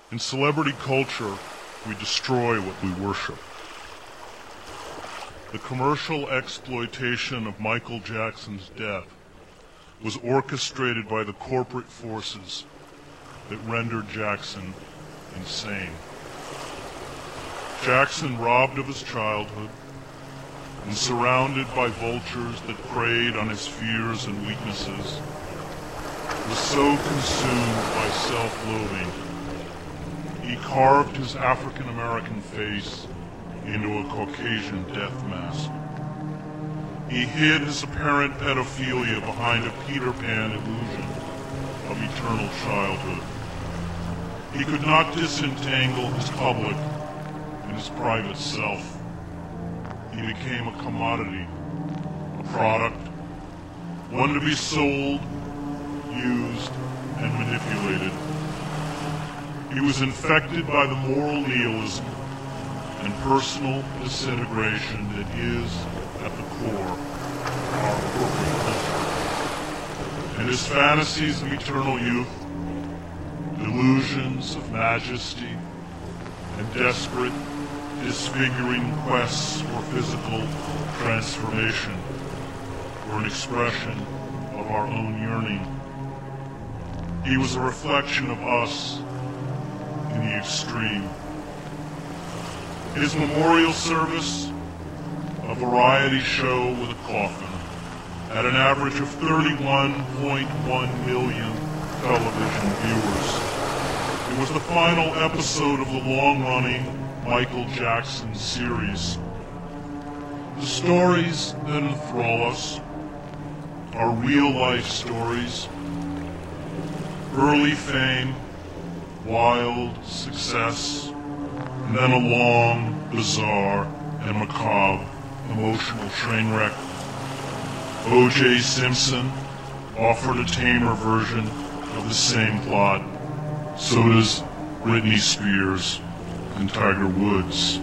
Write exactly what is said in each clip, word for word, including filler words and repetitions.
In celebrity culture, we destroy what we worship. The commercial exploitation of Michael Jackson's death was orchestrated by the corporate forces that rendered Jackson insane. Jackson, robbed of his childhood and surrounded by vultures that preyed on his fears and weaknesses, was so consumed by self-loathing, he carved his African-American face into a Caucasian death mask. He hid his apparent pedophilia behind a Peter Pan illusion of eternal childhood. He could not disentangle his public and his private self. He became a commodity, a product, one to be sold, used, and manipulated. He was infected by the moral nihilism and personal disintegration that is, at the core, our corporate culture. And his fantasies of eternal youth, delusions of majesty, and desperate, disfiguring quests for physical transformation were an expression of our own yearning. He was a reflection of us in the extreme. His memorial service, a variety show with a coffin, had an average of thirty-one point one million television viewers. It was the final episode of the long-running Michael Jackson series. The stories that enthrall us are real-life stories. Early fame, wild success, and then a long, bizarre, and macabre emotional train wreck. O J Simpson offered a tamer version of the same plot. So does Britney Spears and Tiger Woods.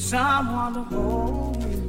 someone to hold you.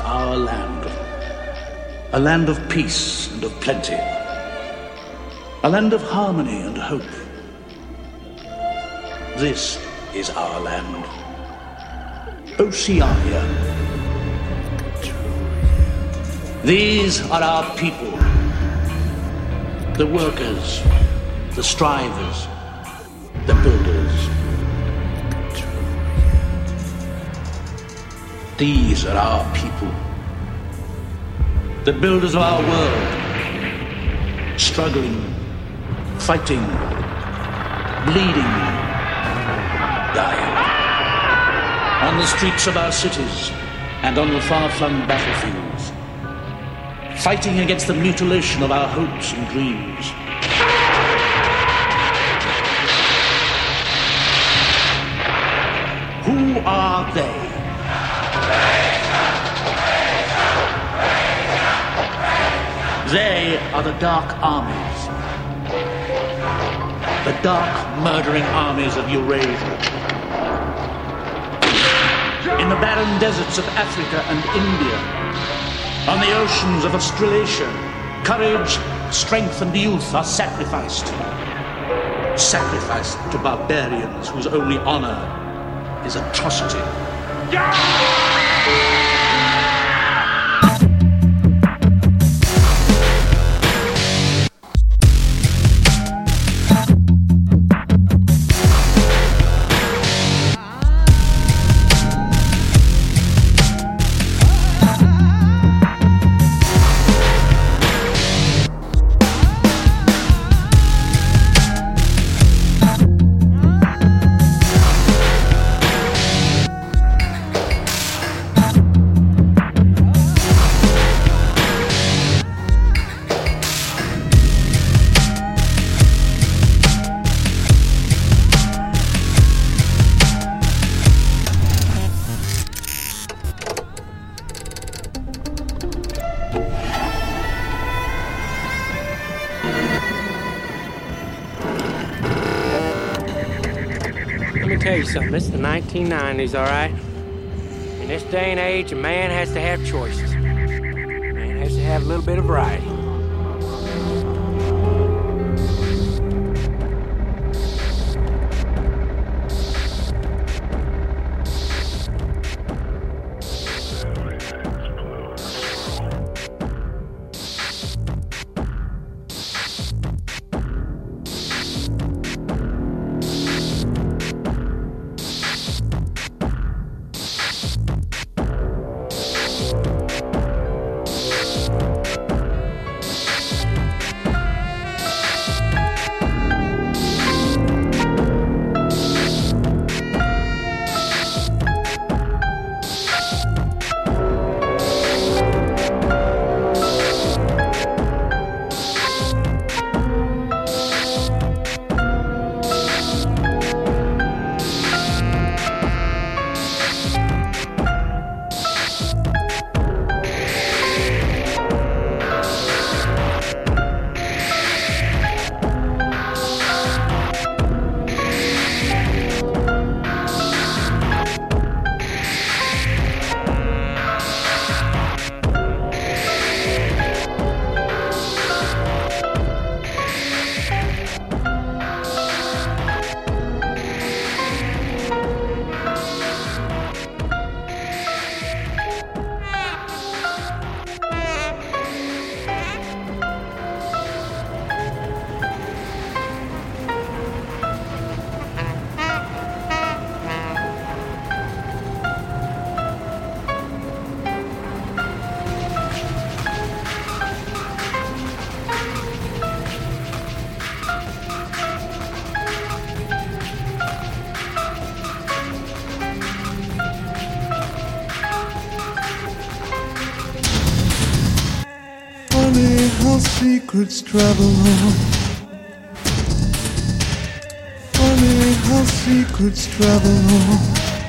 our land. A land of peace and of plenty. A land of harmony and hope. This is our land. Oceania. These are our people. The workers, the strivers, the builders. These are our people. The builders of our world. Struggling, fighting, bleeding, dying. On the streets of our cities and on the far-flung battlefields. Fighting against the mutilation of our hopes and dreams. Who are they? They are the dark armies. The dark, murdering armies of Eurasia. In the barren deserts of Africa and India, on the oceans of Australasia, courage, strength, and youth are sacrificed. Sacrificed to barbarians whose only honor is atrocity. It's the nineteen nineties, all right? In this day and age, a man has to have choices. A man has to have a little bit of variety. Secrets travel on. Funny how secrets travel on.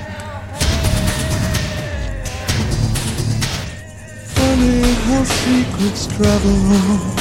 Funny how secrets travel on.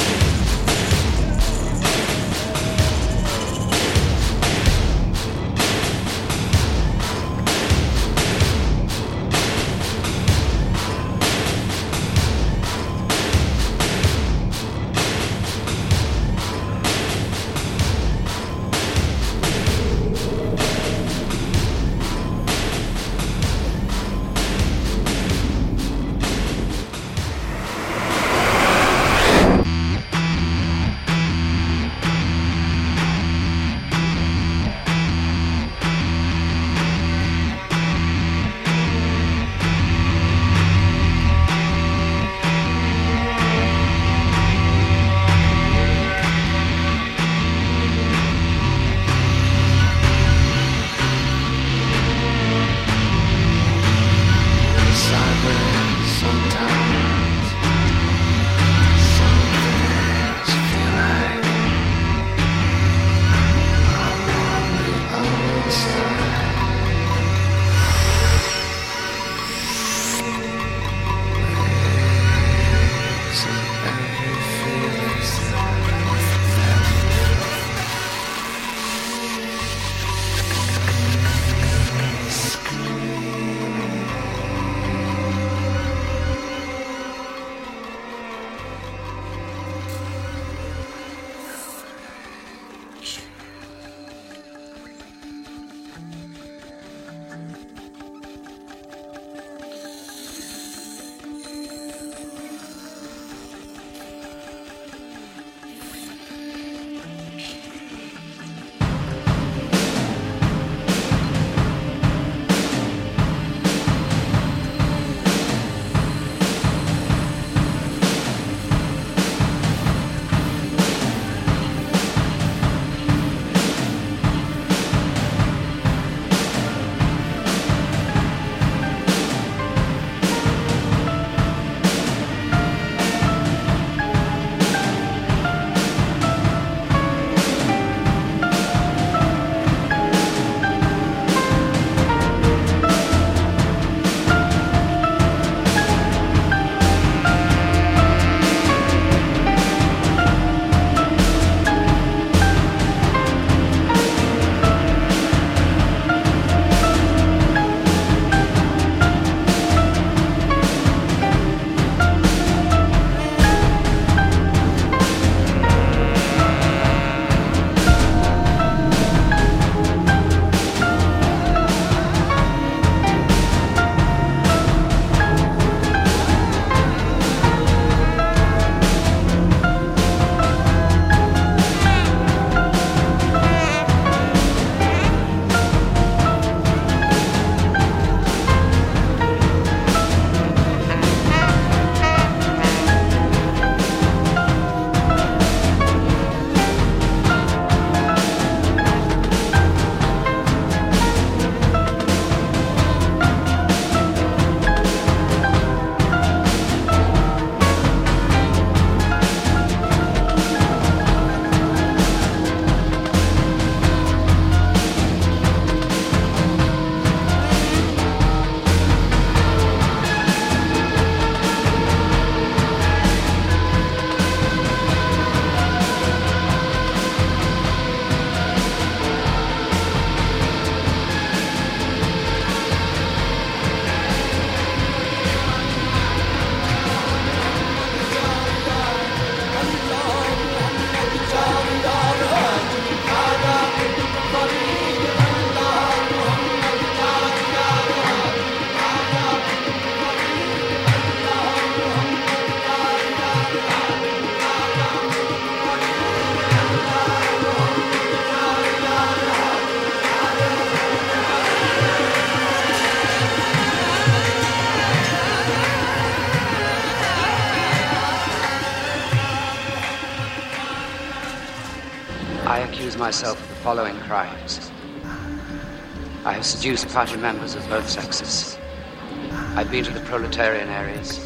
myself of the following crimes. I have seduced party members of both sexes. I've been to the proletarian areas.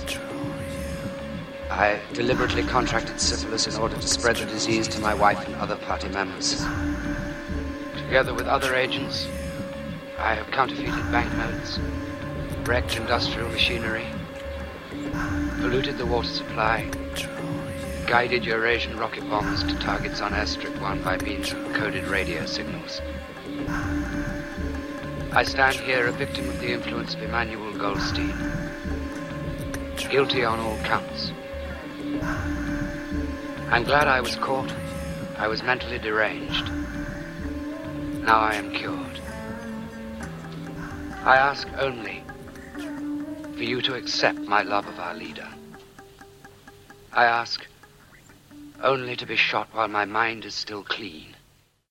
I deliberately contracted syphilis in order to spread the disease to my wife and other party members. Together with other agents, I have counterfeited banknotes, wrecked industrial machinery, polluted the water supply, guided Eurasian rocket bombs to targets on Airstrip one by means of coded radio signals. I stand here a victim of the influence of Emmanuel Goldstein, guilty on all counts. I'm glad I was caught. I was mentally deranged. Now I am cured. I ask only for you to accept my love of our leader. I ask only to be shot while my mind is still clean.